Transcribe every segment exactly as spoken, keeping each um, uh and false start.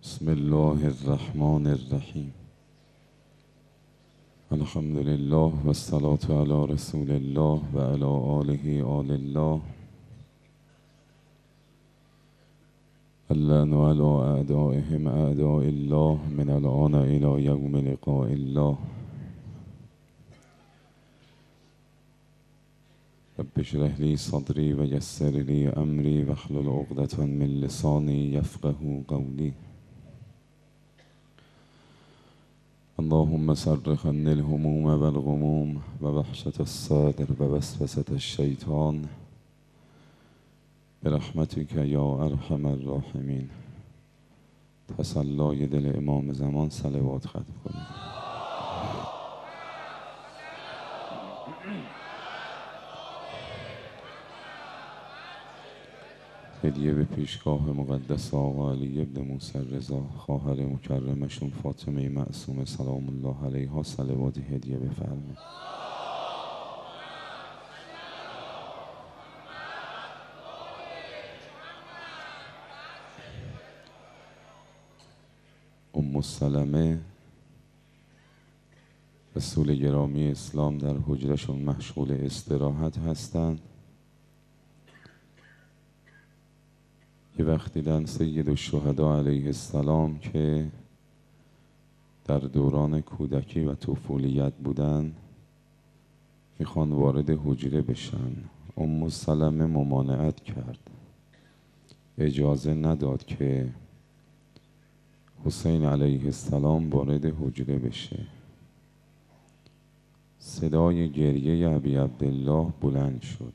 بسم الله الرحمن الرحیم. الحمد لله و الصلاة علی رسول الله و علی آله آل الله. اللعن علی اعدائهم اعداء الله من الآن الی یوم لقاء الله. رب اشرح لی صدری و یسر لی امری واحلل عقدة من لسانی یفقهوا قولی. اللهم صرف عني الهموم والغموم و وحشة الصدر و وسوسة الشیطان برحمتک یا ارحم الراحمین. تسلای دل امام زمان صلوات ختم کنید. هدیه به پیشگاه مقدس آقا علی ابن موسی رضا، خواهر مکرمشون فاطمه معصومه سلام الله علیها صلوات هدیه بفرمایید. ام سلمه رسول گرامی اسلام در حجرشون مشغول استراحت هستند. یه وقت دیدن سید الشهدا علیه السلام که در دوران کودکی و طفولیت بودن میخوان وارد حجره بشن. ام سلمه ممانعت کرد، اجازه نداد که حسین علیه السلام وارد حجره بشه. صدای گریه ابی عبدالله بلند شد.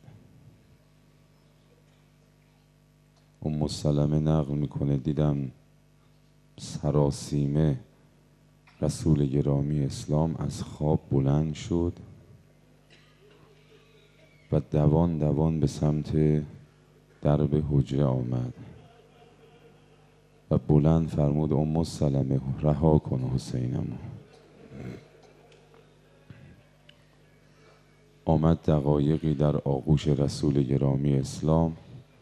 ام سلمه نقل میکنه دیدم سراسیمه رسول گرامی اسلام از خواب بلند شد و دوان دوان به سمت درب حجره آمد و بلند فرمود ام سلمه رها کن حسینمو. آمد دقایقی در آغوش رسول گرامی اسلام.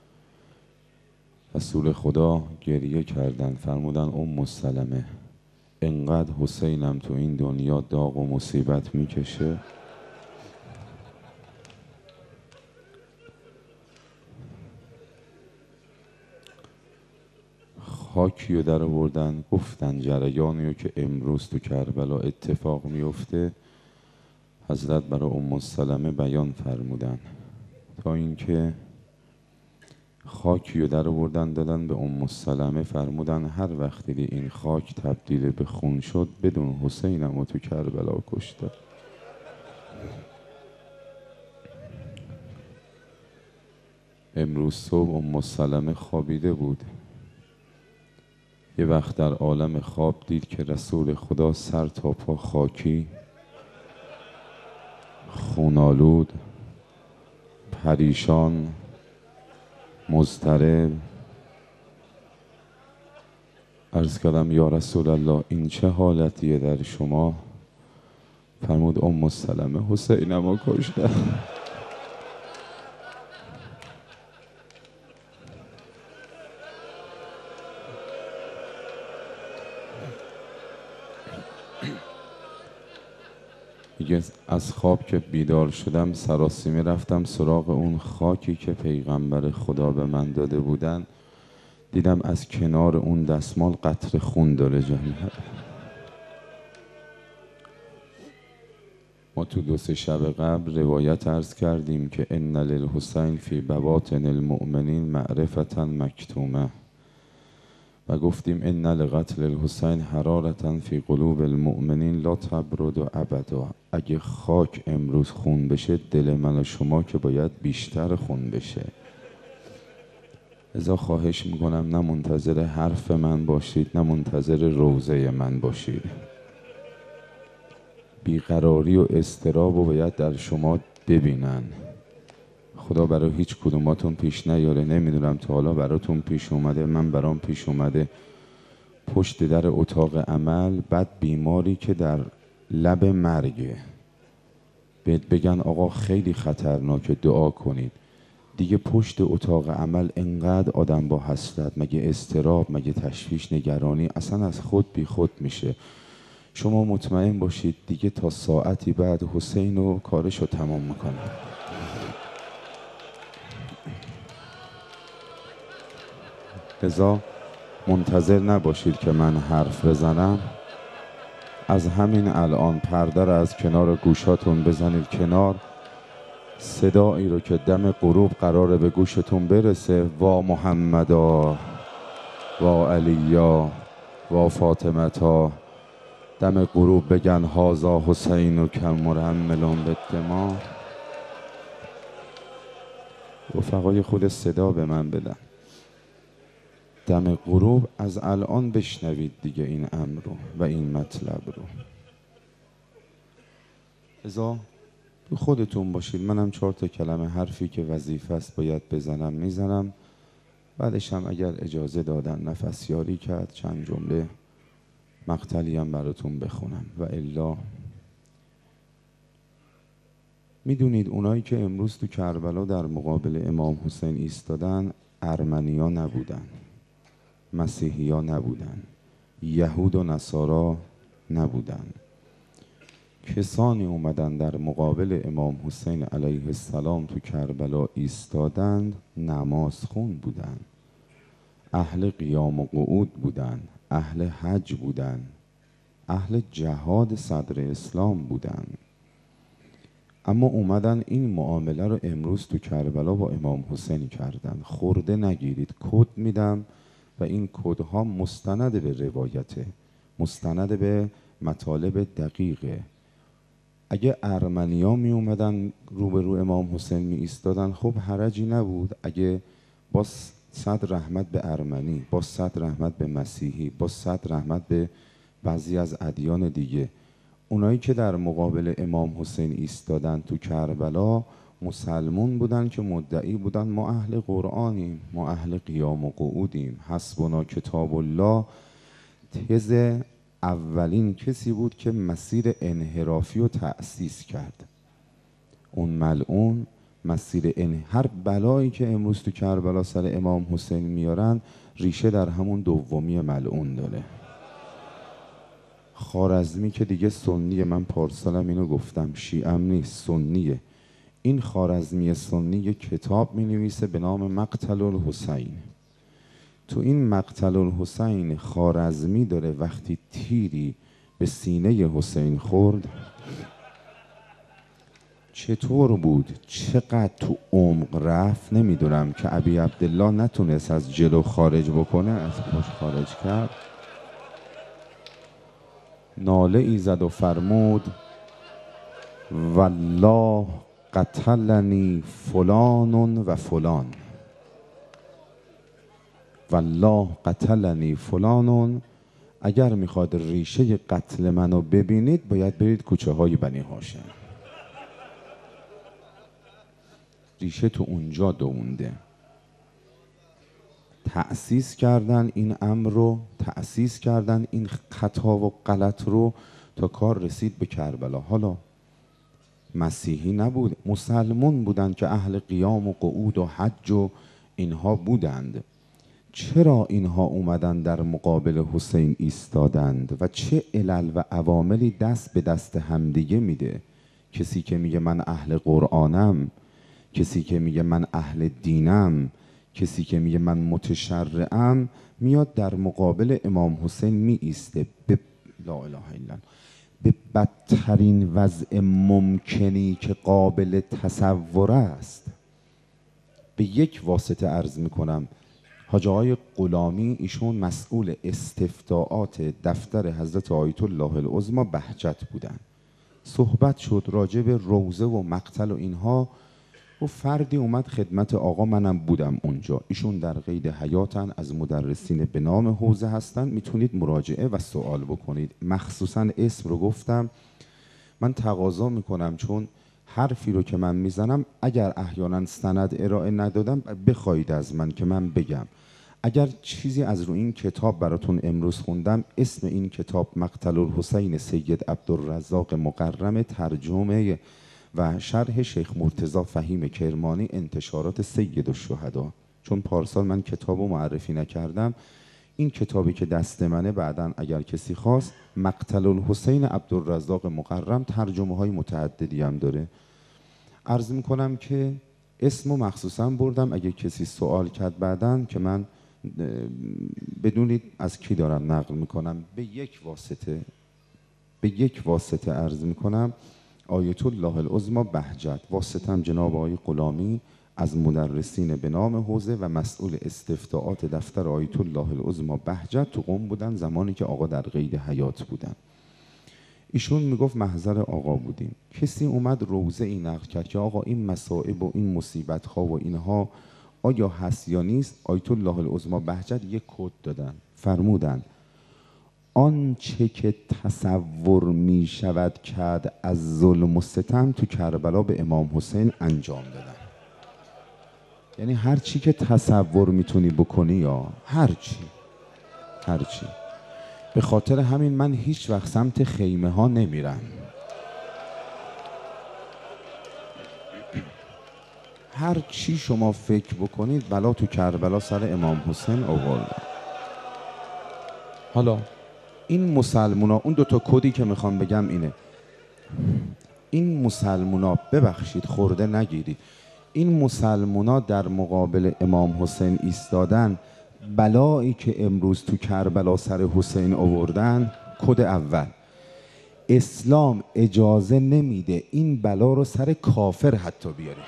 رسول خدا گریه کردن، فرمودن ام سلمه انقدر حسینم تو این دنیا داغ و مصیبت میکشه. خاکی رو در آوردن، گفتن جریانی رو که امروز تو کربلا اتفاق میفته حضرت برای ام سلمه بیان فرمودن، تا اینکه خاکی رو در آوردن دادن به ام سلمه، فرمودن هر وقت دیدی این خاک تبدیل به خون شد بدون حسینم رو تو کربلا کشته. امروز صبح ام سلمه خوابیده بود. یه وقت در عالم خواب دید که رسول خدا سر تا پا خاکی، خونالود، پریشان، مضطرب. عرض کردم یا رسول الله این چه حالتیه در شما؟ فرمود ام سلمه حسینم رو کشته. میگه از خواب که بیدار شدم سراسیمه رفتم سراغ اون خاکی که پیغمبر خدا به من داده بودن. دیدم از کنار اون دستمال قطره خون داره جاری. ما تو دو سه شب قبل روایت عرض کردیم که ان للحسین فی بواطن المؤمنین معرفة مکتومه و گفتیم ان لقتل الحسین حرارة فی قلوب المؤمنین لا تبرد ابدا. اگه خاک امروز خون بشه دل من و شما که باید بیشتر خون بشه. ازا خواهش میکنم نه منتظر حرف من باشید نه منتظر روضه من باشید. بیقراری و اضطراب رو باید در شما ببینن. خدا برای هیچ کدوماتون پیش نیاره. نمیدونم تا حالا براتون پیش اومده، من برام پیش اومده پشت در اتاق عمل بعد بیماری که در لب مرگه بهت بگن آقا خیلی خطرناکه دعا کنید، دیگه پشت اتاق عمل انقدر آدم با حسرت، مگه اضطراب، مگه تشویش، نگرانی، اصلا از خود بی خود میشه. شما مطمئن باشید دیگه تا ساعتی بعد حسین و کارشو تمام میکنه. لذا منتظر نباشید که من حرف بزنم، از همین الان پرده رو از کنار گوشاتون بزنید کنار، صدایی رو که دم غروب قراره به گوشتون برسه، وا محمدا وا علیا وا فاطمتا، دم غروب بگن هازا حسین و کم مرملون بالدماء. رفقای خود صدا به من بدن دم غروب از الان بشنوید دیگه این امر رو و این مطلب رو. ازا تو خودتون باشید، منم چهار تا کلمه حرفی که وظیفه است باید بزنم میزنم، بعدش هم اگر اجازه دادن نفس یاری کرد چند جمله مقتلی هم براتون بخونم و الا. میدونید اونایی که امروز تو کربلا در مقابل امام حسین ایستادن ارمنیا نبودن، مسیحیا نبودن، یهود و نصارا نبودن. کسانی اومدن در مقابل امام حسین علیه السلام تو کربلا ایستادند، نماز خون بودن، اهل قیام و قعود بودن، اهل حج بودن، اهل جهاد صدر اسلام بودن. اما اومدن این معامله رو امروز تو کربلا با امام حسین کردن. خورده نگیرید، کد میدم و این کدها مستند به روایته، مستند به مطالب دقیقه. اگه ارمنیا می اومدن روبرو امام حسین می ایستادن، خب حرجی نبود. اگه با صد رحمت به ارمنی، با صد رحمت به مسیحی، با صد رحمت به بعضی از ادیان دیگه، اونایی که در مقابل امام حسین ایستادن تو کربلا مسلمون بودن که مدعی بودن ما اهل قرآنیم، ما اهل قیام و قعودیم، حسبنا کتاب الله. تز اولین کسی بود که مسیر انحرافی رو تأسیس کرد. اون ملعون مسیر ان هر بلایی که امروز تو کربلا سر امام حسین میارن ریشه در همون دومی ملعون داره. خوارزمی که دیگه سنیه، من پارسالم اینو گفتم، شیعم نیست، سنیه. این خوارزمی سنی یک کتاب می نویسه به نام مقتل الحسین. تو این مقتل الحسین خوارزمی داره حقتی تیری به سینه حسین خورد چطور بود، چقدر تو عمق رفت نمیدونم که ابی عبدالله نتونست از جلو خارج بکنه، از پشت خارج کرد. ناله ای زد و فرمود والله قتلنی فلان و فلان، والله قتلنی فلان. اگر میخواد ریشه قتل منو ببینید باید برید کوچه های بنی هاشم، ریشه تو اونجا دونده. تأسیس کردن این امر رو، تأسیس کردن این خطا و غلط رو تا کار رسید به کربلا. حالا مسیحی نبود، مسلمون بودند که اهل قیام و قعود و حج و اینها بودند. چرا اینها اومدن در مقابل حسین ایستادند و چه علل و عواملی دست به دست همدیگه میده؟ کسی که میگه من اهل قرآنم، کسی که میگه من اهل دینم، کسی که میگه من متشرعم، میاد در مقابل امام حسین می ایسته به لا اله الا الله، به بدترین وضع ممکنی که قابل تصور است. به یک واسطه عرض میکنم، حاج آقای غلامی ایشون مسئول استفتاءات دفتر حضرت آیت الله العظمی بهجت بودن. صحبت شد راجع به روضه و مقتل و اینها و فردی اومد خدمت آقا، منم بودم اونجا، ایشون در قید حیاتن، از مدرسین به نام حوزه هستن، میتونید مراجعه و سوال بکنید. مخصوصا اسم رو گفتم، من تقاضا میکنم چون حرفی رو که من میزنم اگر احیانا سند ارائه ندادم بخواید از من که من بگم. اگر چیزی از رو این کتاب براتون امروز خوندم، اسم این کتاب مقتل الحسین سید عبدالرزاق مقرم، ترجمه و شرح شیخ مرتضی فهیم کرمانی انتشارات سید الشهدا. چون پارسال من کتابو معرفی نکردم، این کتابی که دست منه بعداً اگر کسی خواست، مقتل الحسین عبدالرزاق مقرم، ترجمه های متعددی هم داره. عرض میکنم که اسمو مخصوصا بردم اگه کسی سوال کرد بعداً که من بدونید از کی دارم نقل میکنم. به یک واسطه به یک واسطه عرض میکنم، آیت الله العظمی بهجت، واسطم جناب آقای غلامی از مدرسین به نام حوزه و مسئول استفتاءات دفتر آیت الله العظمی بهجت تو قم بودن زمانی که آقا در قید حیات بودن. ایشون میگفت محضر آقا بودیم، کسی اومد روزه ای نقل کرد که آقا این مصائب و این مصیبت ها و اینها آیا هست یا نیست. آیت الله العظمی بهجت یک کد دادن، فرمودن آنچه که تصور می شود کرد از ظلم و ستم تو کربلا به امام حسین انجام دادن. یعنی هر چی که تصور میتونی بکنی، یا هر چی هر چی. به خاطر همین من هیچ وقت سمت خیمه ها نمیرم. هر چی شما فکر بکنید بلا تو کربلا سر امام حسین آورده. حالا این مسلمونا، اون دوتا کدی که میخوام بگم اینه، این مسلمونا ببخشید خورده نگیرید، این مسلمونا در مقابل امام حسین ایستادن، بلایی که امروز تو کربلا سر حسین آوردن، کد اول اسلام اجازه نمیده این بلا رو سر کافر حتی بیاره.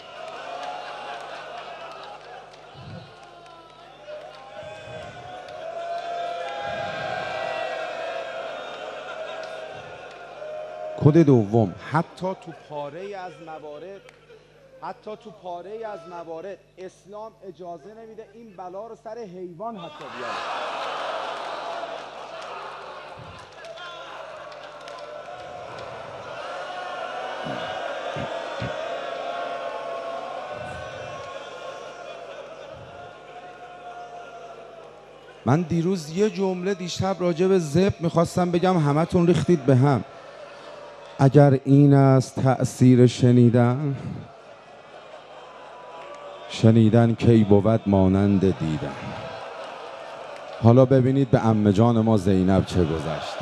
کد دوم، حتی تو پاره از موارد حتی تو پاره از موارد اسلام اجازه نمیده این بلا رو سر حیوان حتی بیاره. من دیروز یه جمله دیشب راجع به ذبح میخواستم بگم، همتون ریختید به هم. اگر این است تأثیر شنیدن، شنیدن کی بود مانند دیدن. حالا ببینید به عمه جان ما زینب چه گذشت.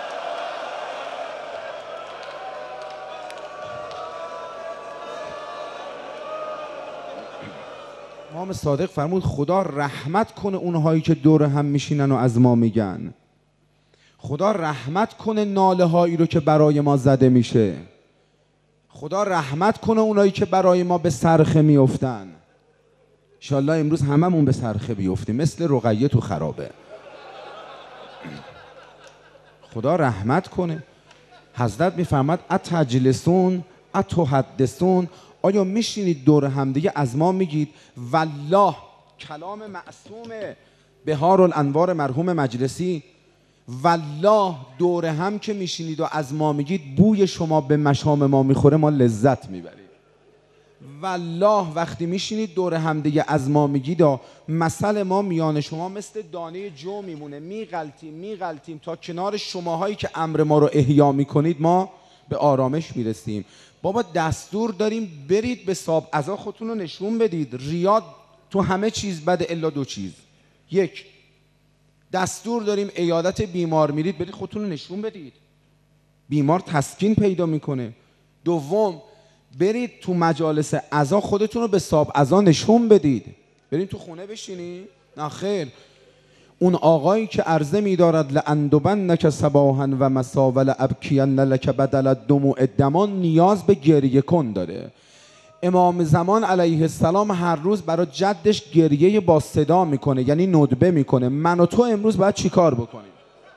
امام صادق فرمود خدا رحمت کنه اونهایی که دور هم میشینن و از ما میگن. خدا رحمت کنه ناله هایی رو که برای ما زده میشه. خدا رحمت کنه اونایی که برای ما به صرخه میافتن. انشالله امروز هممون به صرخه بیفتیم مثل رقیه تو خرابه. خدا رحمت کنه. حضرت میفرماد اتجلسون اتحدثون، آیا میشینید دور همدیگه از ما میگید؟ والله کلام معصوم بهار الانوار مرحوم مجلسی، والله دور هم که میشینید و از ما میگید بوی شما به مشام ما میخوره، ما لذت میبرید. والله وقتی میشینید دور هم دیگه از ما میگید و مثل ما میان شما مثل دانه جو میمونه، میغلطیم میغلطیم تا کنار شماهایی که امر ما رو احیا میکنید ما به آرامش میرسیم. بابا دستور داریم برید به صاحب عزا خودتون رو نشون بدید. ریاد تو همه چیز بده الا دو چیز. یک، دستور داریم عیادت بیمار میرید برید خودتون رو نشون بدید، بیمار تسکین پیدا میکنه. دوم، برید تو مجالس عزا خودتون رو به صاحب عزا نشون بدید. برید تو خونه بشینید؟ نه خیر. اون آقایی که عرضه می‌دارد لأندبنک صباحا و مسا ولأبکین لک بدل الدموع دمان، نیاز به گریه کن داره. امام زمان علیه السلام هر روز برای جدش گریه با صدا میکنه، یعنی ندبه میکنه. من و تو امروز باید چی کار بکنیم؟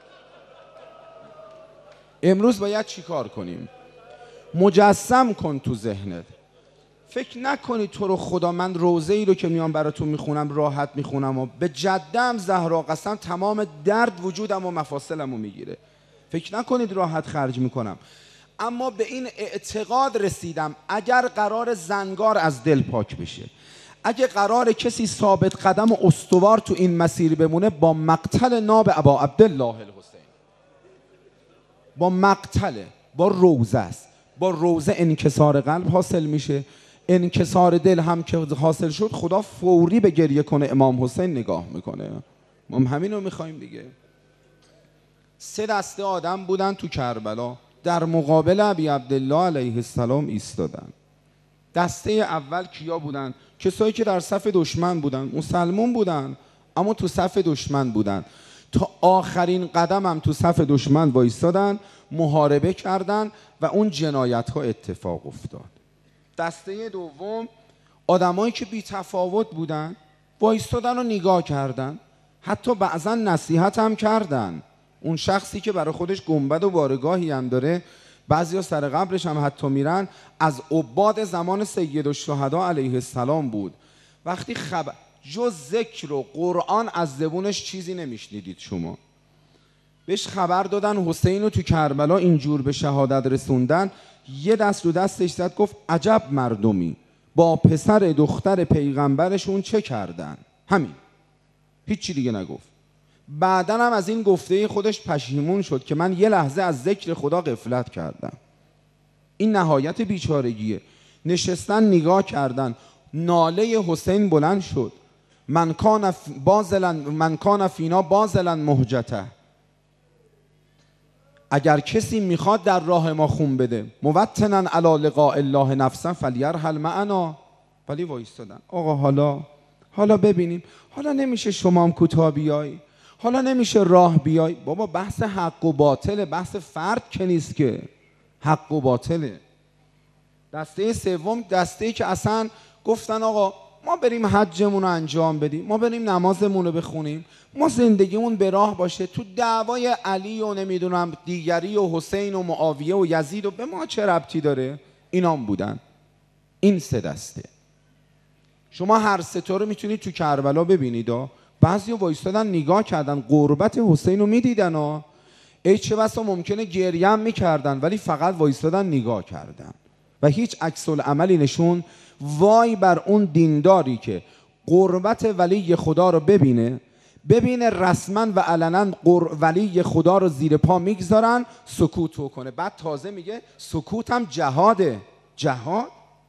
امروز باید چی کار کنیم؟ مجسم کن تو ذهنت. فکر نکنی تو رو خدا من روزه ای رو که میام براتون میخونم راحت میخونم و به جدم زهرا قسم تمام درد وجودم و مفاصلم رو میگیره. فکر نکنید راحت خرج میکنم. اما به این اعتقاد رسیدم اگر قرار زنگار از دل پاک بشه، اگه قرار کسی ثابت قدم و استوار تو این مسیر بمونه، با مقتل ناب ابا عبدالله الحسین، با مقتل، با روزه است، با روزه انکسار قلب حاصل میشه. انکسار دل هم که حاصل شد خدا فوری به گریه کنه امام حسین نگاه میکنه. ما هم همین رو میخوایم دیگه. سه دسته آدم بودن تو کربلا در مقابل ابی عبدالله علیه السلام ایستادن. دسته اول کیا بودن؟ کسایی که در صف دشمن بودن، مسلمون بودن اما تو صف دشمن بودن، تا آخرین قدم هم تو صف دشمن وایستادن، محاربه کردن و اون جنایت ها اتفاق افتاد. دسته دوم آدمایی که بی تفاوت بودن، وایستادن و نگاه کردن، حتی بعضا نصیحت هم کردن. اون شخصی که برای خودش گنبد و بارگاهی هم داره، بعضیا سر قبرش هم حتی میرن، از عباد زمان سید الشهدا علیه السلام بود. وقتی خبر جز ذکر و قرآن از زبونش چیزی نمیشنیدید شما. بهش خبر دادن حسین رو تو کربلا اینجور به شهادت رسوندن، یه دست رو دستش زد گفت عجب مردمی با پسر دختر پیغمبرشون چه کردن. همین، هیچی دیگه نگفت. بعدن هم از این گفته خودش پشیمون شد که من یه لحظه از ذکر خدا غفلت کردم. این نهایت بیچارگیه. نشستن نگاه کردن، ناله حسین بلند شد، من کان بازلن من کان فینا بازلن مهجته، اگر کسی میخواد در راه ما خون بده، موطنا علی لقاء الله نفسا فلیرحل معنا. ولی وایستادن. آقا حالا حالا ببینیم، حالا نمیشه شما هم کوتاه بیای، حالا نمیشه راه بیای. بابا بحث حق و باطله، بحث فرد که نیست که، حق و باطله. دسته سوم دسته‌ای که اصلا گفتن آقا ما بریم حجمون رو انجام بدیم، ما بریم نمازمون رو بخونیم، ما زندگیمون به راه باشه، تو دعوای علی و نمیدونم دیگری و حسین و معاویه و یزید و به ما چه ربطی داره. اینام بودن. این سه دسته. شما هر سه تا رو میتونید تو کربلا ببینید. بعضی وایستادن نگاه کردن، قربت حسین رو میدیدن ها، ای چه بسا ممکنه گریه هم میکردن، ولی فقط وایستادن نگاه کردن و هیچ عکس العملی نشون. وای بر اون دینداری که قربت ولی خدا رو ببینه، ببینه رسما و علنا ولی خدا رو زیر پا میگذارن، سکوت کنه. بعد تازه میگه سکوت هم جهاده. جهاد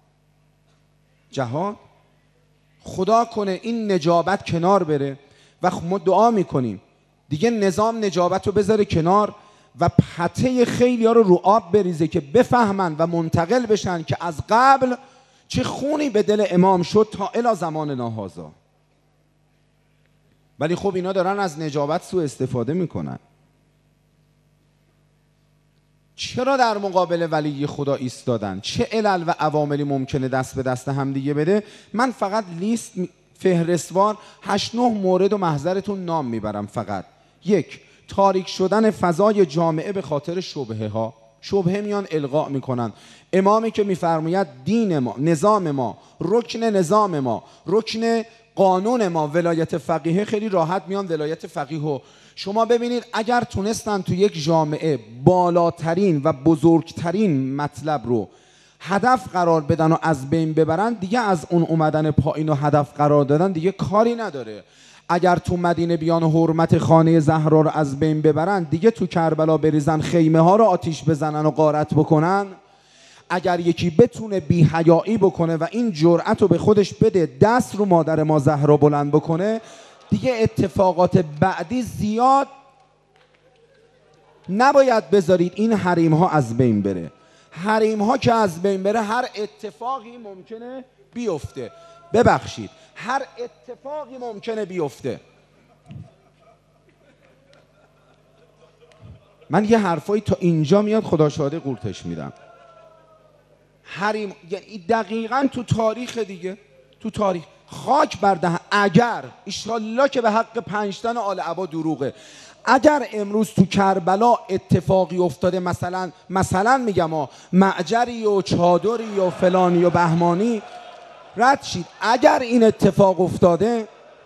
جهاد خدا کنه این نجابت کنار بره و ما دعا میکنیم دیگه نظام نجابت رو بذاره کنار و پته خیلی ها رو رو آب بریزه که بفهمن و منتقل بشن که از قبل چه خونی به دل امام شد تا الی زمان ناهازا. ولی خب اینا دارن از نجابت سوء استفاده میکنن. چرا در مقابل ولی خدا ایستادن؟ چه علل و عواملی ممکنه دست به دست هم دیگه بده؟ من فقط لیست فهرستوار هشت نه مورد و محضرتون نام میبرم. فقط یک، تاریک شدن فضای جامعه به خاطر شبهه ها. شبهه میان القا میکنن. امامی که میفرماید دین ما، نظام ما، رکن نظام ما، رکن قانون ما ولایت فقیه، خیلی راحت میان ولایت فقیه. شما ببینید اگر تونستن تو یک جامعه بالاترین و بزرگترین مطلب رو هدف قرار بدن و از بین ببرن، دیگه از اون اومدن پایین و هدف قرار دادن دیگه کاری نداره. اگر تو مدینه بیان حرمت خانه زهرا رو از بین ببرن، دیگه تو کربلا بریزن خیمه ها رو آتیش بزنن و غارت بکنن، اگر یکی بتونه بی حیایی بکنه و این جرأت رو به خودش بده دست رو مادر ما زهرا بلند بکنه، دیگه اتفاقات بعدی زیاد نباید بذارید این حریم ها از بین بره. حریم ها که از بین بره هر اتفاقی ممکنه بیفته. ببخشید، هر اتفاقی ممکنه بیفته. من یه حرفایی تا اینجا میاد خدا شاهده قورتش میدم. حریم یعنی دقیقاً تو تاریخ دیگه، تو تاریخ خاک بر دهن. اگر ایشالله که به حق پنجتن آل عبا دروغه، اگر امروز تو کربلا اتفاقی افتاده، مثلا مثلا میگم ها معجری و چادری و فلانی و بهمانی، رد شید. اگر این اتفاق افتاده،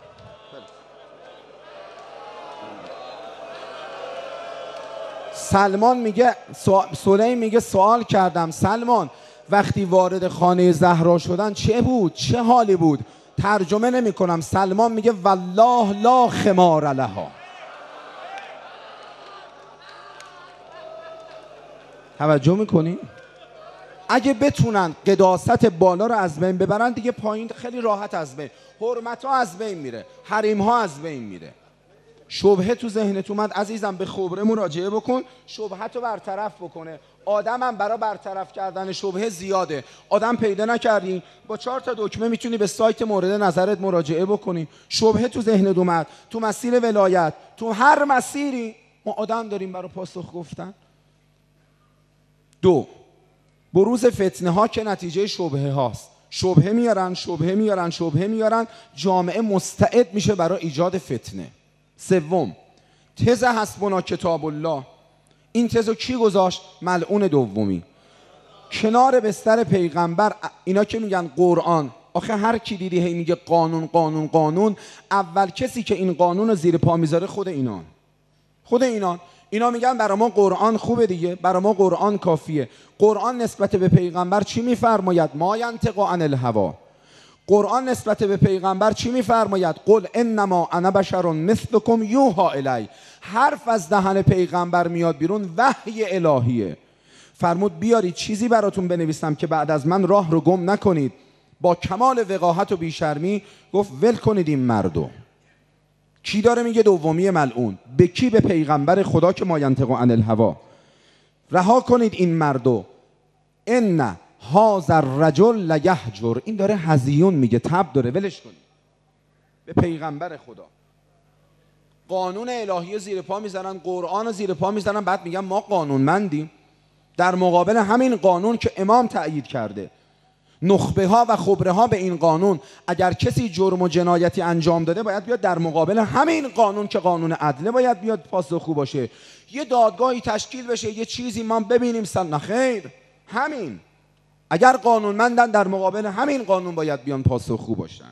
سلمان میگه سلیم میگه سوال کردم سلمان وقتی وارد خانه زهرا شدن چه بود؟ چه حالی بود؟ ترجمه نمی کنم. سلمان میگه والله لا خمار لها. توجه میکنی؟ اگه بتونن قداست بالا رو از بین ببرن دیگه پایین خیلی راحت از بین، حرمت ها از بین میره، حریم ها از بین میره. شبهه تو ذهنت اومد عزیزم، به خبره مراجعه بکن، شبهت رو برطرف بکنه. آدم هم برای برطرف کردن شبهه زیاده. آدم پیدا نکردی، با چهار تا دکمه میتونی به سایت مورد نظرت مراجعه بکنی. شبهه تو ذهنت اومد، تو مسیر ولایت، تو هر مسیری ما آدم داریم برای پاسخ گفتن. دو، بروز فتنه ها که نتیجه شبهه هاست. شبهه میارن شبهه میارن شبهه میارن جامعه مستعد میشه برای ایجاد فتنه. سوم، تز حسبنا کتاب الله. این تزو کی گذاشت؟ ملعون دومی. کنار بستر پیغمبر. اینا که میگن قرآن، آخه هر کی دیدی هی میگه قانون قانون قانون، اول کسی که این قانون رو زیر پا میذاره خود اینان. خود اینان اینا میگن برای ما قرآن خوبه دیگه، برای ما قرآن کافیه. قرآن نسبت به پیغمبر چی میفرماید؟ ما ینطق عن الهوا. قرآن نسبت به پیغمبر چی میفرماید؟ قل انما انا بشر مثلکم یوحی الی. حرف از دهن پیغمبر میاد بیرون وحی الهیه. فرمود بیارید چیزی براتون بنویسم که بعد از من راه رو گم نکنید. با کمال وقاحت و بیشرمی گفت ول کنید این مردو. کی داره میگه دومی ملعون؟ به کی؟ به پیغمبر خدا که ما ینطق عن الهوا. رها کنید این مردو. ان هذا الرجل لیهجر. این داره هزیون میگه، تب داره، ولش کنید. به پیغمبر خدا. قانون الهی زیر پا میزنن، قرآن زیر پا میزنن، بعد میگن ما قانونمندیم. در مقابل همین قانون که امام تأیید کرده، نخبه ها و خبره ها به این قانون، اگر کسی جرم و جنایتی انجام داده باید بیاد در مقابل همین قانون که قانون عدله باید بیاد پاسخگو باشه. یه دادگاهی تشکیل بشه، یه چیزی ما ببینیم سن نخیر. همین اگر قانونمندن در مقابل همین قانون باید بیان پاسخگو باشن.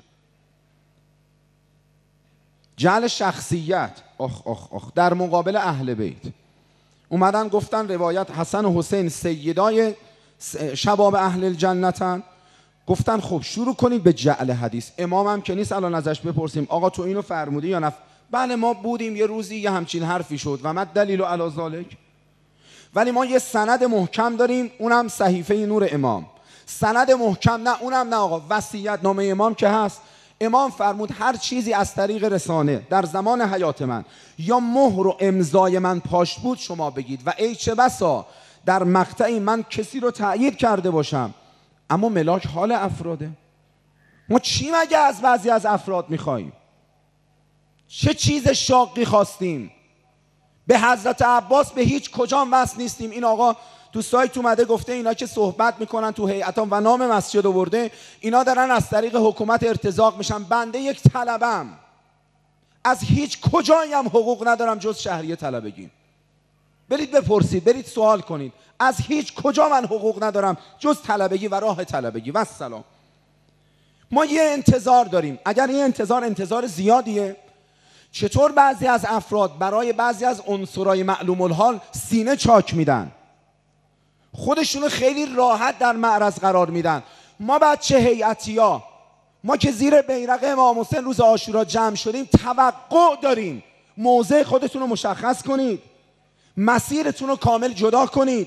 جعل شخصیت آخ آخ آخ در مقابل اهل بیت. اومدن گفتن روایت حسن و حسین سیدای شباب اهل الجنتن. گفتن خب شروع کنید به جعل حدیث. امام هم که نیست الان ازش بپرسیم آقا تو اینو فرمودی یا نه؟ بله ما بودیم یه روزی یه همچین حرفی شد و ما دلیل علی ذالک. ولی ما یه سند محکم داریم، اونم صحیفه نور امام. سند محکم نه، اونم نه آقا، وصیت نامه امام که هست. امام فرمود هر چیزی از طریق رسانه در زمان حیات من یا مهر و امضای من پاش بود شما بگید و ای چه بسا در مقطعی من کسی رو تأیید کرده باشم. اما ملاک حال افراده. ما چی مگه از بعضی از افراد میخواییم؟ چه چیز شاقی خواستیم؟ به حضرت عباس به هیچ کجا وصل نیستیم. این آقا تو سایت اومده گفته اینا که صحبت میکنن تو هیئتان و نام مسجد آورده، اینا دارن از طریق حکومت ارتزاق میشن. بنده یک طلبم، از هیچ کجایی هم حقوق ندارم جز شهریه طلبگی. برید بپرسید، برید سوال کنید، از هیچ کجا من حقوق ندارم جز طلبگی و راه طلبگی و السلام. ما یه انتظار داریم. اگر یه انتظار انتظار زیادیه، چطور بعضی از افراد برای بعضی از عنصرهای معلوم الحال سینه چاک میدن، خودشونو خیلی راحت در معرض قرار میدن. ما بچه هیئتیا، ما که زیر بیرق امام حسین روز عاشورا جمع شدیم، توقع داریم موضع خودتون رو مشخص کنید، مسیرتون رو کامل جدا کنید.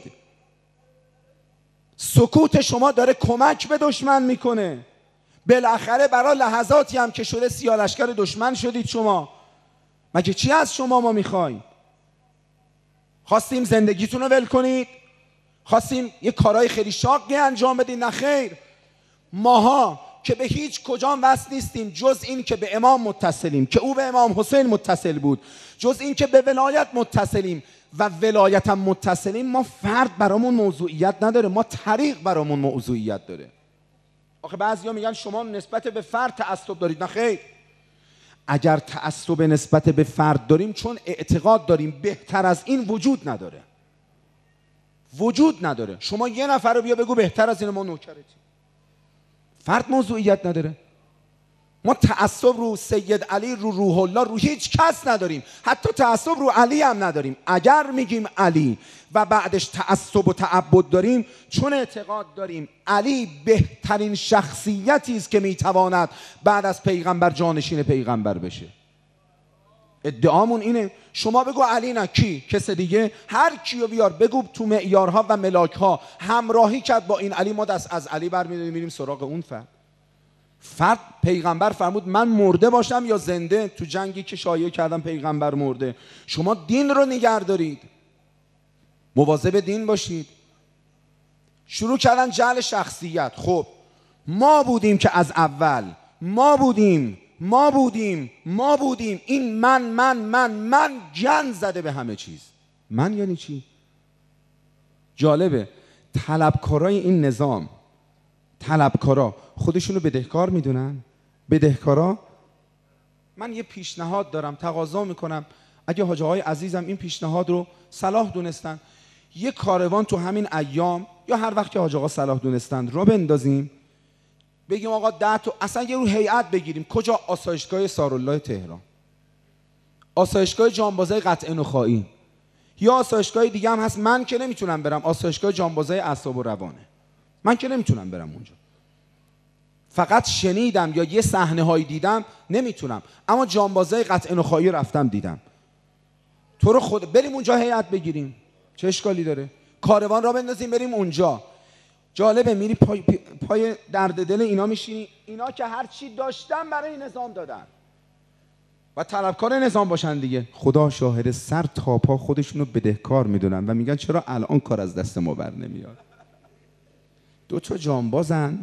سکوت شما داره کمک به دشمن میکنه. بالاخره برای لحظاتی هم که شده سیاه‌لشکر دشمن شدید شما. مگه چی از شما ما میخوایم؟ خواستیم زندگیتون رو ول کنید؟ خواستیم یه کارهای خیلی شاقی انجام بدید؟ نه خیر. ماها که به هیچ کجا وصل نیستیم جز این که به امام متصلیم که او به امام حسین متصل بود، جز این که به ولایت متصلیم و ولایت هم متصلیم. ما فرد برامون موضوعیت نداره، ما طریق برامون موضوعیت داره. آخه بعضیا میگن شما نسبت به فرد تعصب دارید. نه خیر. اگر تعصب نسبت به فرد داریم چون اعتقاد داریم بهتر از این وجود نداره. وجود نداره. شما یه نفر رو بیا بگو بهتر از این ما نوکرتیم. فرد موضوعیت نداره. ما تعصب رو سید علی، رو روح الله، رو هیچ کس نداریم. حتی تعصب رو علی هم نداریم. اگر میگیم علی و بعدش تعصب و تعبد داریم چون اعتقاد داریم علی بهترین شخصیتی است که میتواند بعد از پیغمبر جانشین پیغمبر بشه. ادعامون اینه. شما بگو علی نه، کی؟ کس دیگه؟ هر کیو بیار بگو تو معیارها و ملاکها همراهی کرد با این علی، ما دست از علی برمی‌داریم میریم سراغ اون فرد. فرد پیغمبر فرمود من مرده باشم یا زنده، تو جنگی که شایعه کردم پیغمبر مرده. شما دین رو نگه دارید، مواظب دین باشید. شروع کردن جعل شخصیت. خب ما بودیم که از اول، ما بودیم ما بودیم ما بودیم این من من من من گند زده به همه چیز. من یعنی چی؟ جالبه طلبکارای این نظام، طلبکارا خودشونو بدهکار میدونن. بدهکارا، من یه پیشنهاد دارم، تقاضا میکنم اگه حاج آقای عزیزم این پیشنهاد رو صلاح دونستن، یه کاروان تو همین ایام یا هر وقت که حاج آقا صلاح دونستند رو بندازیم، بگیم آقا ده تا اصلا یه رو هیئت بگیریم. کجا؟ آسایشگاه سارالله تهران، آسایشگاه جانبازای قطع نخاعی، یا آسایشگاه دیگه هم هست من که نمیتونم برم، آسایشگاه جانبازای اعصاب و روانه، من که نمیتونم برم اونجا، فقط شنیدم یا یه صحنه هایی دیدم، نمیتونم. اما جانبازای قطع نخاعی رفتم دیدم. تو رو خود بریم اونجا هیئت بگیریم، چه اشکالی داره؟ کاروان را بندازیم بریم اونجا. جالبه میری پای, پای درد دل اینا میشینی، اینا که هر چی داشتن برای نظام دادن و طلبکار نظام باشن دیگه. خدا شاهد سر تا پا خودشونو بدهکار میدونن و میگن چرا الان کار از دست ما بر نمیاد. دو تا جانبازن،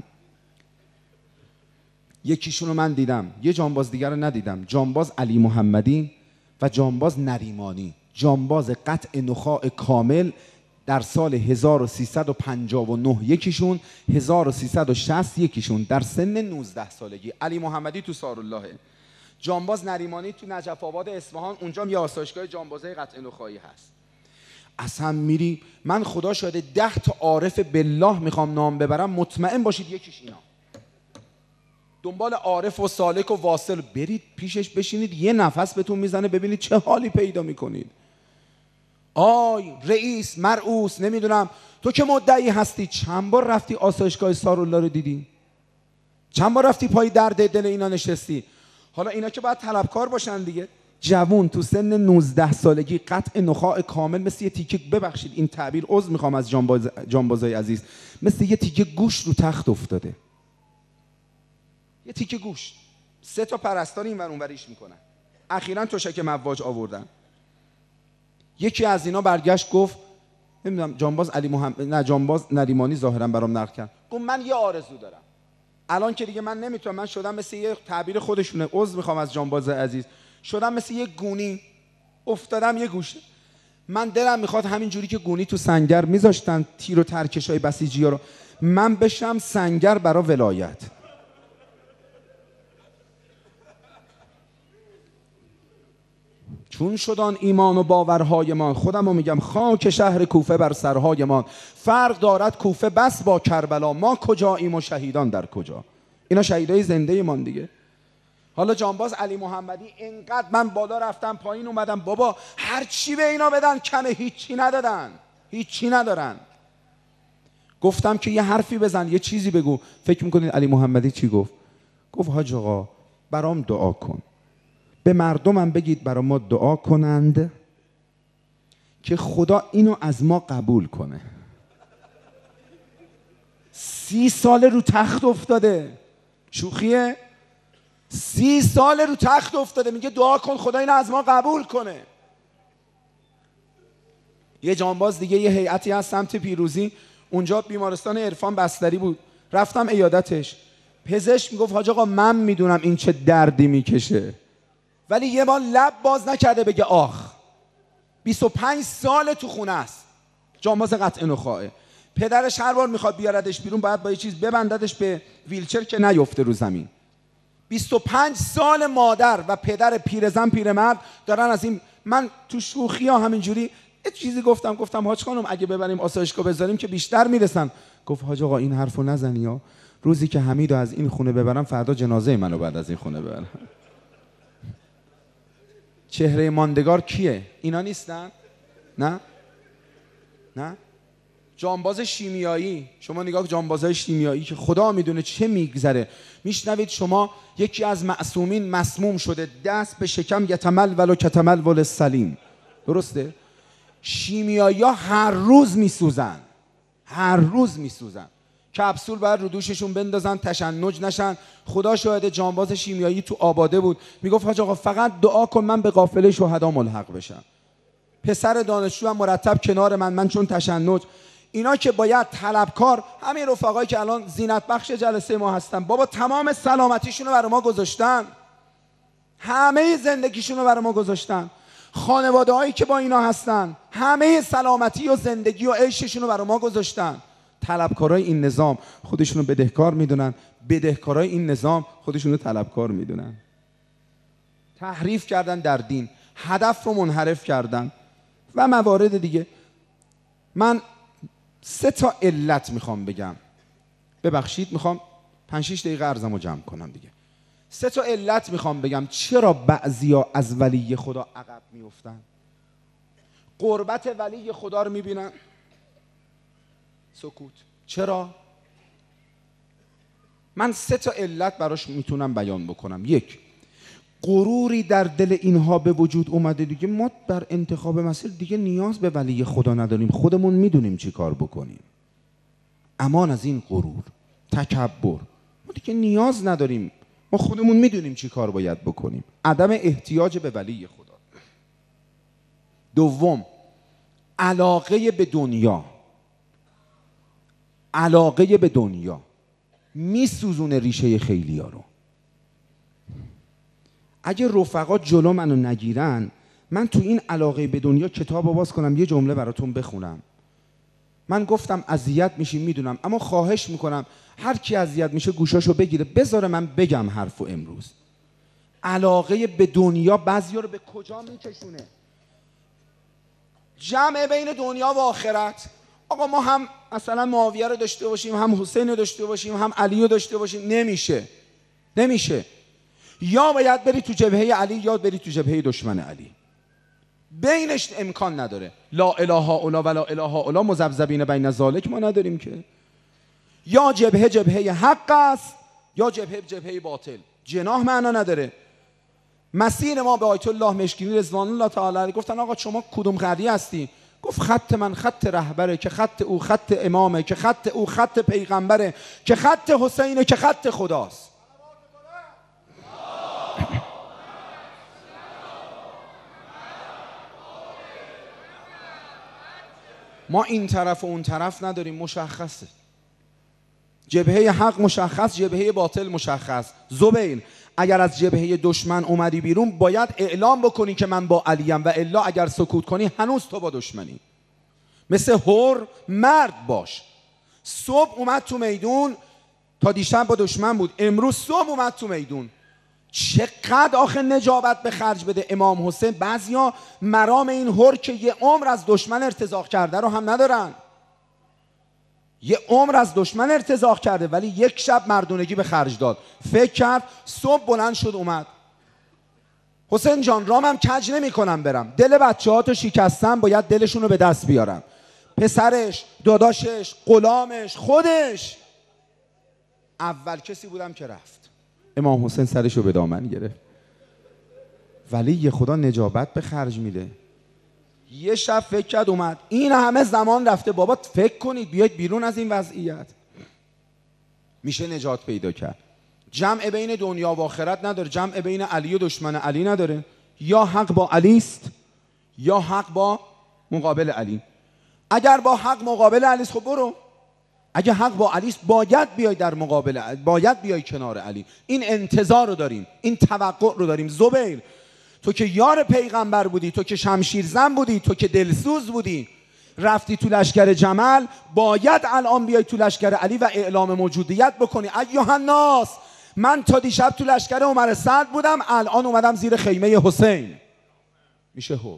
یکیشونو من دیدم، یه جانباز دیگر رو ندیدم، جانباز علی محمدی و جانباز نریمانی، جانباز قطع نخاع کامل در سال هزار و سیصد و پنجاه و نه یکیشون، هزار و سیصد و شصت یکیشون، در سن نوزده سالگی. علی محمدی تو سارالله، جانباز نریمانی تو نجف آباد اصفهان، اونجا یه آسایشگاه جانبازای قطع نخاعی هست. اصلا میری، من خدا شاهده ده تا عارف بالله میخوام نام ببرم، مطمئن باشید یکیش اینا. دنبال عارف و سالک و واصل برید پیشش بشینید، یه نفس بهتون میزنه ببینید چه حالی پیدا میکنید. آی رئیس مرعوس نمیدونم تو که مدعی هستی، چند بار رفتی آسایشگاه سارالله رو دیدی؟ چند بار رفتی پای درد دل اینا نشستی؟ حالا اینا که باید طلبکار باشن دیگه. جوون تو سن نوزده سالگی قطع نخاع کامل، مثل یه تیکه، ببخشید این تعبیر، عذر میخوام از جانباز جانبازای عزیز، مثل یه تیکه گوشت رو تخت افتاده. یه تیکه گوشت، سه تا پرستار این ور اون وریش میکنن. اخیراً تشک مواج آوردن. یکی از اینا برگشت گفت، نمیدونم جانباز علی محمد، نه جانباز نریمانی ظاهرا برام نقل کرد، گفت من یه آرزو دارم الان که دیگه من نمیتونم، من شدم مثل یه تعبیر خودشونه، عذر میخوام از جانباز عزیز، شدم مثل یه گونی افتادم یه گوشه. من دلم میخواد همین جوری که گونی تو سنگر میذاشتن تیر و ترکشای بسیجی ها رو، من بشم سنگر برا ولایت. چون شدان ایمان و باورهایمان، خودم رو میگم خاک شهر کوفه بر سرهایمان، فرق دارد کوفه بس با کربلا، ما کجاییم و شهیدان در کجا. اینا شهیدای زنده ایمان دیگه. حالا جانباز علی محمدی، اینقدر من بالا رفتم پایین اومدم، بابا هر چی به اینا بدن کمه، هیچی ندادن، هیچی ندارن. گفتم که یه حرفی بزن، یه چیزی بگو. فکر میکنید علی محمدی چی گفت؟ گفت حاج آقا برام دعا کن، به مردمم بگید برای ما دعا کنند که خدا اینو از ما قبول کنه. سی سال رو تخت افتاده، شوخیه؟ سی سال رو تخت افتاده میگه دعا کن خدا اینو از ما قبول کنه. یه جانباز دیگه، یه هیئتی از سمت پیروزی، اونجا بیمارستان عرفان بستری بود، رفتم عیادتش، پزشک میگفت حاج آقا من میدونم این چه دردی میکشه، ولی یه بار لب باز نکرده بگه آخ. بیست و پنج سال تو خونه است، جانباز قطع نخاعه. پدرش هر بار میخواد بیاردش بیرون باید با یه چیز ببنددش به ویلچر که نیفته رو زمین. بیست و پنج سال مادر و پدر پیرزن پیرمرد دارن از این. من تو شوخی ها همینجوری یه چیزی گفتم، گفتم حاج خانم اگه ببریم آسایشگاه بذاریم که بیشتر میرسن. گفت حاج آقا این حرفو نزنی ها، روزی که حمیدو از این خونه ببرم فردا جنازه منو بعد از این خونه ببرم. چهره ماندگار کیه؟ اینا نیستن؟ نه؟ نه؟ جانباز شیمیایی، شما نگاه جانبازهای شیمیایی که خدا میدونه چه میگذره. میشنوید شما یکی از معصومین مسموم شده، دست به شکم یتمل ولو کتمل ول سلیم، درسته؟ شیمیایی ها هر روز میسوزن، هر روز میسوزن، کپسول باید رو دوششون بندازن تشنج نشن. خدا شاهد، جانباز شیمیایی تو آباده بود، میگفت حاج آقا فقط دعا کن من به قافله شهدا ملحق بشم. پسر دانشجو هم مرتب کنار من، من چون تشنج. اینا که باید طلبکار، همین رفقایی که الان زینت بخش جلسه ما هستن، بابا تمام سلامتیشون رو برای ما گذاشتن، همه زندگیشون رو برای ما گذاشتن. خانواده هایی که با اینا هستن همه سلامتی و زندگی و عیششون رو برای ما گذاشتن. طلبکارای این نظام خودشون رو بدهکار میدونن، بدهکارای این نظام خودشون رو طلبکار میدونن. تحریف کردن در دین، هدف رو منحرف کردن و موارد دیگه. من سه تا علت میخوام بگم، ببخشید میخوام پنج شش دقیقه عرضمو جمع کنم دیگه. سه تا علت میخوام بگم چرا بعضیا از ولی خدا عقب میافتن. قربت ولی خدا رو میبینن، سکوت. چرا؟ من سه تا علت براش میتونم بیان بکنم. یک، غروری در دل اینها به وجود اومده دیگه، ما در انتخاب مسیر دیگه نیاز به ولی خدا نداریم، خودمون میدونیم چی کار بکنیم. امان از این غرور، تکبر، ما دیگه نیاز نداریم، ما خودمون میدونیم چی کار باید بکنیم. عدم احتیاج به ولی خدا. دوم، علاقه به دنیا. علاقه به دنیا میسوزونه ریشه خیلی ها رو. اگه رفقا جلو منو نگیرن، من تو این علاقه به دنیا کتاب رو باز کنم یه جمله براتون بخونم. من گفتم اذیت میشیم میدونم، اما خواهش میکنم هر کی اذیت میشه گوشاشو بگیره بذاره من بگم حرفو. امروز علاقه به دنیا بعضیا رو به کجا میکشونه؟ جمع بین دنیا و آخرت. آقا ما هم مثلا معاویه رو داشته باشیم، هم حسین رو داشته باشیم، هم علی رو داشته باشیم، نمیشه، نمیشه. یا باید بری تو جبهه علی یا بری تو جبهه دشمن علی، بینش امکان نداره. لا اله الا و لا اله الا مذبذبین بین ذالک ما نداریم که. یا جبهه جبهه حق است یا جبهه جبهه باطل، جناح معنا نداره. مسیر ما به آیت الله مشکینی رضوان الله تعالی علیه گفتن آقا شما کدوم قریه هستی؟ گفت خط من خط رهبره، که خط او خط امامه، که خط او خط پیغمبره، که خط حسینه، که خط خداست. ما این طرف و اون طرف نداریم، مشخصه. جبهه حق مشخص، جبهه باطل مشخص. زبیر اگر از جبهه دشمن اومدی بیرون باید اعلام بکنی که من با علیم، و الا اگر سکوت کنی هنوز تو با دشمنی. مثل هور مرد باش. صبح اومد تو میدون، تا دیشب با دشمن بود، امروز صبح اومد تو میدون. چقدر آخه نجابت به خرج بده امام حسین. بعضیا مرام این هور که یه عمر از دشمن ارتزاق کرده رو هم ندارن، یه عمر از دشمن ارتزاق کرده ولی یک شب مردونگی به خرج داد. فکر کرد صبح بلند شد اومد. حسین جان رامم کج نمی کنم برم، دل بچه ها تو شکستم، باید دلشون رو به دست بیارم. پسرش، داداشش، غلامش، خودش. اول کسی بودم که رفت. امام حسین سرشو به دامن گرفت. ولی یه خدا نجابت به خرج میده. یه شب فکر کرد اومد. این همه زمان رفته بابا، فکر کنید بیاید بیرون از این وضعیت، میشه نجات پیدا کرد. جمع بین دنیا و آخرت نداره، جمع بین علی و دشمن علی نداره. یا حق با علی است یا حق با مقابل علی. اگر با حق مقابل علی است خب برو. اگه حق با علی است باید بیای در مقابل علی، باید بیای کنار علی. این انتظار رو داریم، این توقع رو داریم. زبیر تو که یار پیغمبر بودی، تو که شمشیر زن بودی، تو که دلسوز بودی، رفتی تو لشکر جمل، باید الان بیای تو لشکر علی و اعلام موجودیت بکنی. ایها الناس، من تا دیشب تو لشکر عمر سعد بودم، الان اومدم زیر خیمه حسین. میشه هور.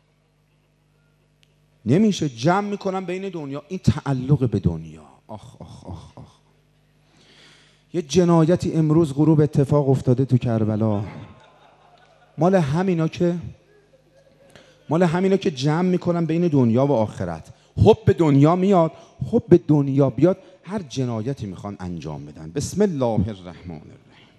نمیشه. جمع میکنم بین دنیا، این تعلق به دنیا. آخ آخ آخ آخ. یه جنایتی امروز غروب اتفاق افتاده تو کربلا، مال همینا که مال همینا که جمع میکنن بین دنیا و آخرت. حب دنیا میاد. حب دنیا بیاد هر جنایتی میخوان انجام بدن. بسم الله الرحمن الرحیم.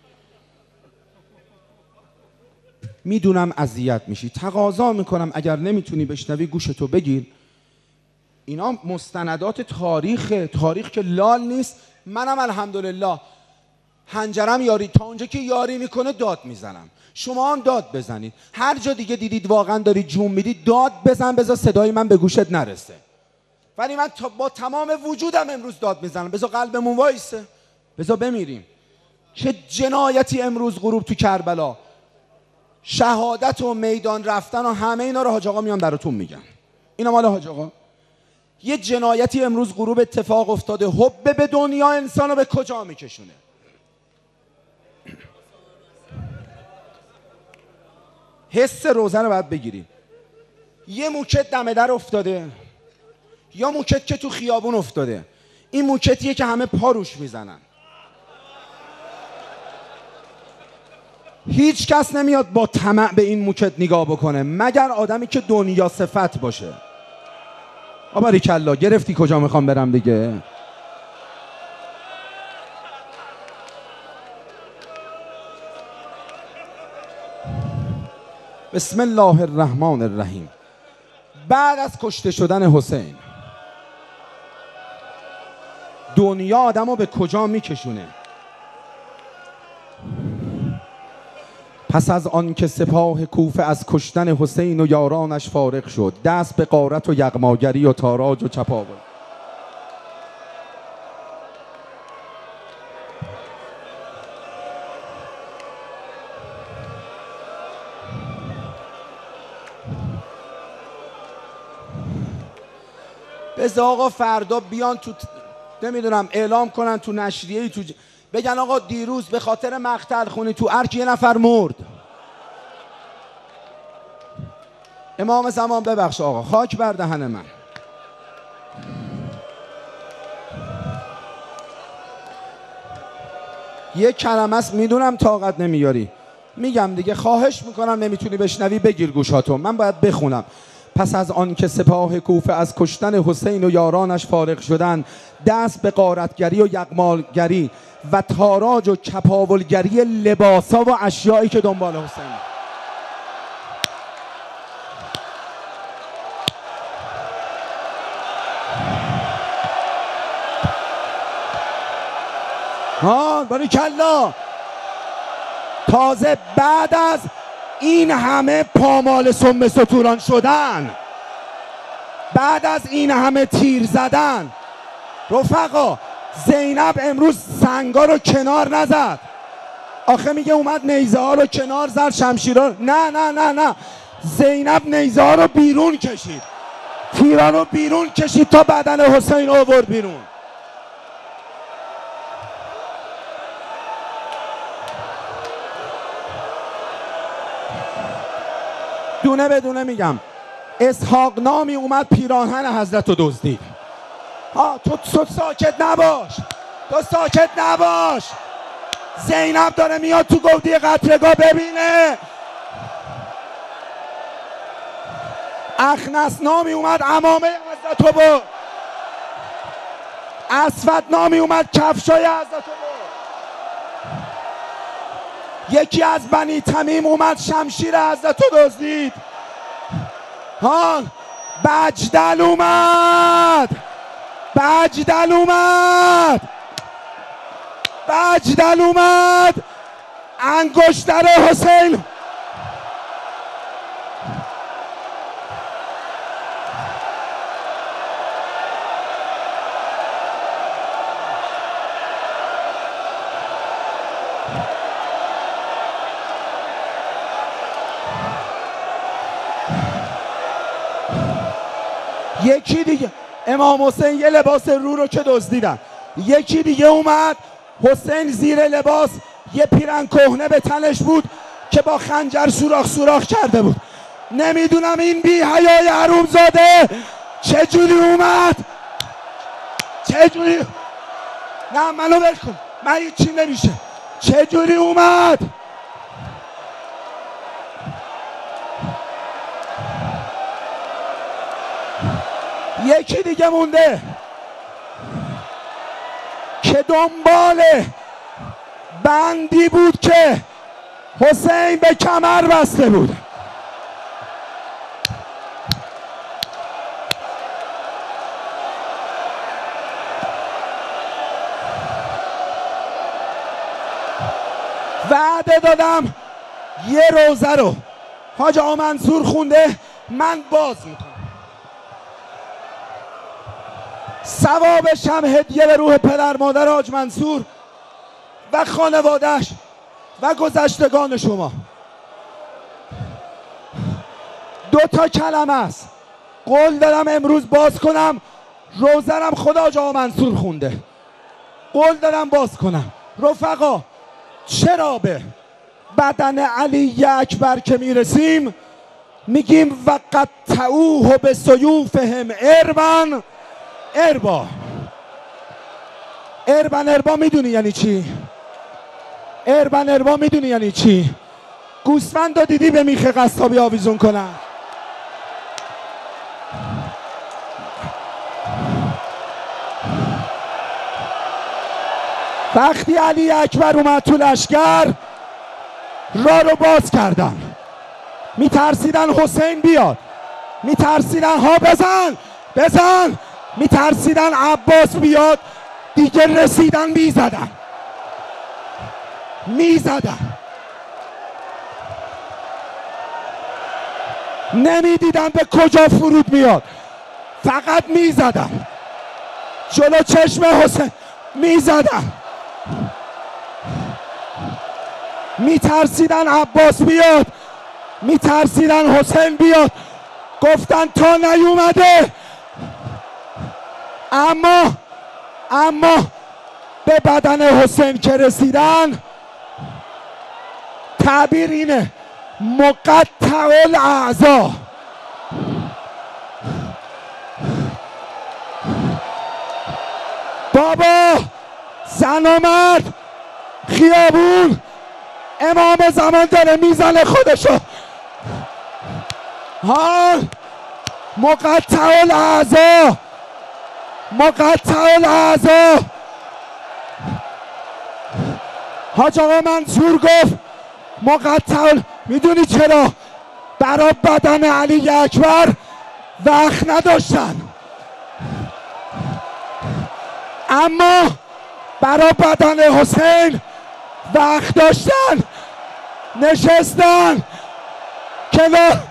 میدونم اذیت میشی، تقاضا میکنم اگر نمیتونی بشنوی گوشتو بگیر. اینا مستندات تاریخ، تاریخ که لال نیست. منم الحمدلله حنجرم یاری، تا اونجا که یاری میکنه داد میزنم. شما هم داد بزنید. هر جا دیگه دیدید واقعا داری جون میدید داد بزن، بذار صدای من به گوشت نرسه. ولی من با تمام وجودم امروز داد میزنم. بذار قلبمون وایسه، بذار بمیریم. چه جنایتی امروز غروب تو کربلا، شهادت و میدان رفتن و همه اینا رو حاج آقا میان براتون میگن. اینا مال حاج آقا. یه جنایتی امروز غروب اتفاق افتاده. حب به دنیا انسانو به کجا میکشونه؟ حس روزه رو باید بگیری. یه موکت دم در افتاده، یا موکت که تو خیابون افتاده. این موکتیه که همه پا روش میزنن. هیچ کس نمیاد با طمع به این موکت نگاه بکنه مگر آدمی که دنیا صفت باشه. باریکلا، گرفتی کجا میخوام برم دیگه. بسم الله الرحمن الرحیم. بعد از کشته شدن حسین دنیا آدمو به کجا میکشونه؟ پس از آن که سپاه کوفه از کشتن حسین و یارانش فارغ شد، دست به غارت و یغماگری و تاراج و چپاول. بذار آقا فردا بیان تو نمیدونم اعلام کنن تو نشریه‌ای، تو ج... بگن آقا دیروز به خاطر مقتل خونی تو ارک یه نفر مرد. امام زمان ببخش آقا، خاک بر دهن من. یه کلمه است میدونم طاقت نمیاری، میگم دیگه. خواهش میکنم نمیتونی بشنوی بگیر گوشاتو، من باید بخونم. پس از آن که سپاه کوفه از کشتن حسین و یارانش فارغ شدند، دست به غارتگری و یغماگری و تاراج و چپاولگری لباسا و اشیایی که دنبال حسین. ها باریکلا. تازه بعد از این همه پامال سم ستوران شدن، بعد از این همه تیر زدن، رفقا زینب امروز سنگا رو کنار نزد. آخه میگه اومد نیزه ها رو کنار زد، شمشیرها. نه نه نه نه، زینب نیزه ها رو بیرون کشید، تیرا رو بیرون کشید تا بدن حسین آورد بیرون. دونه بدونه میگم. اسحاق نامی اومد پیراهن حضرت رو دزدید. ها تو, تو ساکت نباش، تو ساکت نباش. زینب داره میاد تو گودی قطرگاه ببینه. اخنس نامی اومد عمامه حضرت رو برد. اسود نامی اومد کفشای حضرت رو برد. یکی از بنی تمیم اومد شمشیر حضرت رو دزدید. ها بجدل اومد، بجدل اومد، بجدل اومد. انگشتر حسین یکی دیگه امام حسین یه لباس رو رو که دزدیدن. یکی دیگه اومد حسین زیر لباس یه پیرن کهنه به تنش بود که با خنجر سوراخ سوراخ کرده بود. نمیدونم این بی حیای حروم زاده چجوری اومد، چجوری. نه منو ول کن، من هیچی نمیشه. چجوری اومد؟ یکی دیگه مونده که دنبال بندی بود که حسین به کمر بسته بود. وعده دادم یه روزه رو حاج آقا منصور خونده، من باز میکنم. ثوابش هم هدیه به روح پدر مادر حاج منصور و خانواده‌اش و گذشتگان شما. دو تا کلمه است. قول دادم امروز باز کنم. روزرم خدا حاج آقا منصور خونده. قول دادم باز کنم. رفقا چرا به بدن علی اکبر که میرسیم میگیم وقد تعوه به سیوفهم اربن اربا؟ اربن اربا میدونی یعنی چی؟ اربن اربا میدونی یعنی چی؟ گوسفند رو دیدی به میخ قصابی آویزون کنن؟ وقتی علی اکبر اومد تو لشکر راه رو باز کردن، میترسیدن حسین بیاد، میترسیدن ها بزن بزن، میترسیدن عباس بیاد، دیگه رسیدن میزدن میزدن نمیدیدن به کجا فرود میاد، فقط میزدن جلو چشم حسین، میزدن میترسیدن عباس بیاد، میترسیدن حسین بیاد، گفتن تا نیومده. اما اما به بدن حسین که رسیدن تعبیر اینه مقطع الاعضا. بابا زن و مرد خیابون امام زمان داره میزنه خودشو. ها مقطع الاعضا مقطع الاعضا. حاج آقا منصور گفت مقطع. میدونی چرا؟ برای بدن علی اکبر وقت نداشتن، اما برای بدن حسین وقت داشتن. نشستن کنار